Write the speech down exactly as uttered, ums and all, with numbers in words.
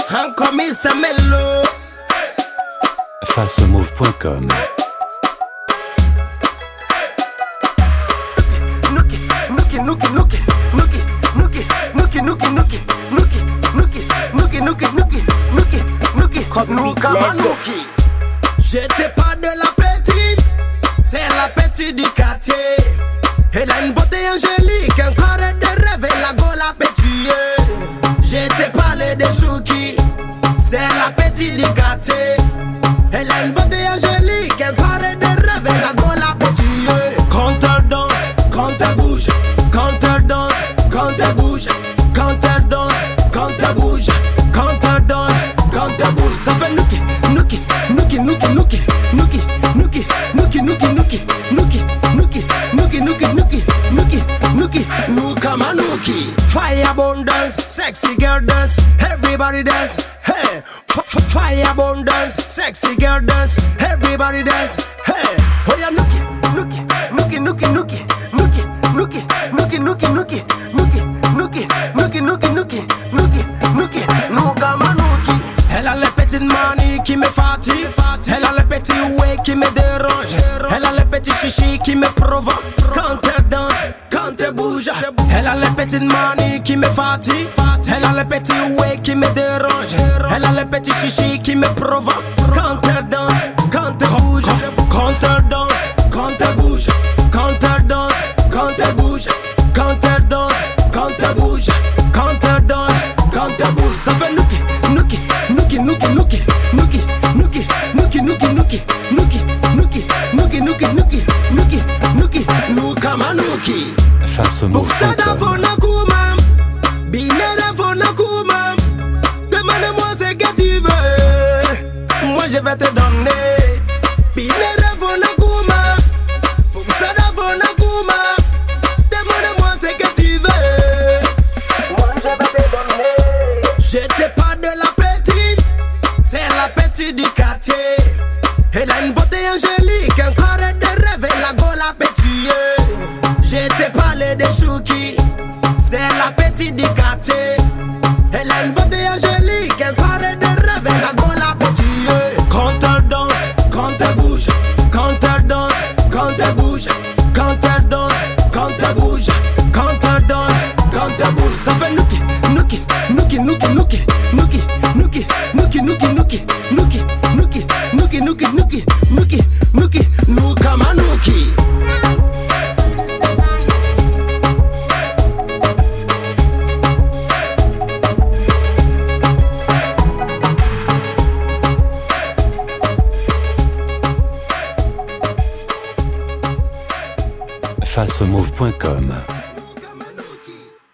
Encore mister Mello. face au move point com. Nuki, nuki, nuki, nuki, nuki, nuki, nuki, nuki, nuki, nuki, nuki, nuki, nuki, nuki, nuki, nuki, nuka manuki. J'étais pas de la petite, c'est la petite du quartier. Elle a une beauté angélique, un corps de rêve et la gueule à pétuer. J'étais parlé de Chouki, c'est la petite du quartier. Elle a une beauté angélique, un corps de rêve et la gueule à pétuer. Quand elle danse, quand elle bouge, quand elle danse, quand elle bouge, quand elle danse, quand elle bouge, quand elle danse, quand elle bouge, ça fait nuki, nuki, nuki, nuki, nuki, nuki, nuki, nuki, nuki, nuki, nuki, nuki, nuki, nuki, nuki, nuki, nuki, nuka manuki. Fire abundance, sexy girl dance, everybody dance, hey. Fire abundance, sexy girl dance, everybody dance, hey. Oh yeah, nuki, nuki, nuki, nuki, nuki, nuki, nuki, nuki, nuki, nuki, nuki, nuki, nuki, nuki, nuki, nuki, nuki, nuka manuki. Elle a les petites manies qui me fatiguent, elle a les petits ouais qui me dérangent, elle a les petits chichis qui me provoquent. Quand elle danse, quand elle bouge, elle a les petites manies qui me fatiguent, elle a les petits ouais qui me dérangent, elle a les petits chichis qui me provoquent. Quand elle danse, quand elle bouge, quand elle danse, quand elle bouge, quand elle danse, quand elle bouge, quand elle danse, quand elle bouge, quand elle danse, quand elle bouge, ça fait nuki, nuki, nuki, nuki, nuki, nuki, nuki, nuki, nuki, nuki, nuki, nuki, nuki, nuki, nuki, nuki, nuki, nuka manuki. face au move point com. Demande-moi ce que tu veux, moi je vais te donner. Binera Vonakuma, Sada Vonakuma. Demande-moi ce que tu veux, moi je vais te donner. J'étais pas de la petite, c'est la petite du quartier. Elle a une beauté angélique, un corps de rêve et la gueule à pétuer. J'étais parlé de Chouki, c'est la petite du quartier. Elle a une beauté angélique, un corps de rêve et la gueule à pétuer. Quand elle danse, quand elle bouge, quand elle danse, quand elle bouge, quand elle danse, quand elle bouge, quand elle danse, quand elle bouge, ça fait nuki, nuki, nuki, nuki, nuki, nuki, nuki, nuki, nuki, nuki, nuki, nuki, nuki, nuki, nuki, nuki, nuki, nuka manuki. face au move point com.